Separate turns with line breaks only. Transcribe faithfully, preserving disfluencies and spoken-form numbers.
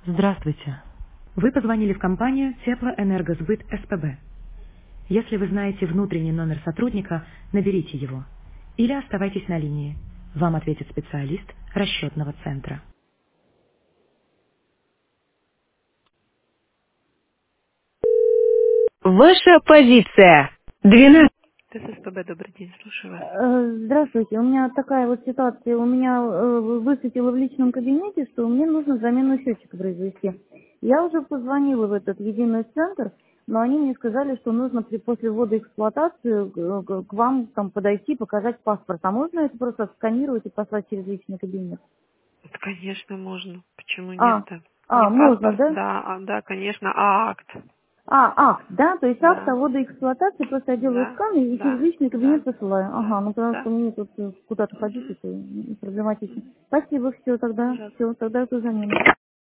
Здравствуйте. Вы позвонили в компанию Теплоэнергосбыт СПБ. Если вы знаете внутренний номер сотрудника, наберите его. Или оставайтесь на линии. Вам ответит специалист расчетного центра. Ваша позиция. двенадцать. ТССПБ, добрый день, слушаю вас.
Э, Здравствуйте. У меня такая вот ситуация. У меня э, высветило в личном кабинете, что мне нужно замену счетчика произвести. Я уже позвонила в этот единый центр, но они мне сказали, что нужно при, после ввода эксплуатации э, к к вам там подойти, показать паспорт. А можно это просто сканировать и послать через личный кабинет?
Это, конечно, можно. Почему
А,
нет-то? Не
а, можно,
паспорт,
да?
да, а, да, конечно, а акт.
А, акт, да? То есть акт о
Да,
вводоэксплуатации, просто я делаю
да,
скан и через
да,
личный кабинет
да,
посылаю. Ага,
да,
ну потому
да.
что мне тут э, куда-то ходить,
Мгм.
это м, проблематично. Спасибо, все, тогда,
Пожалуйста.
все, тогда эту замену.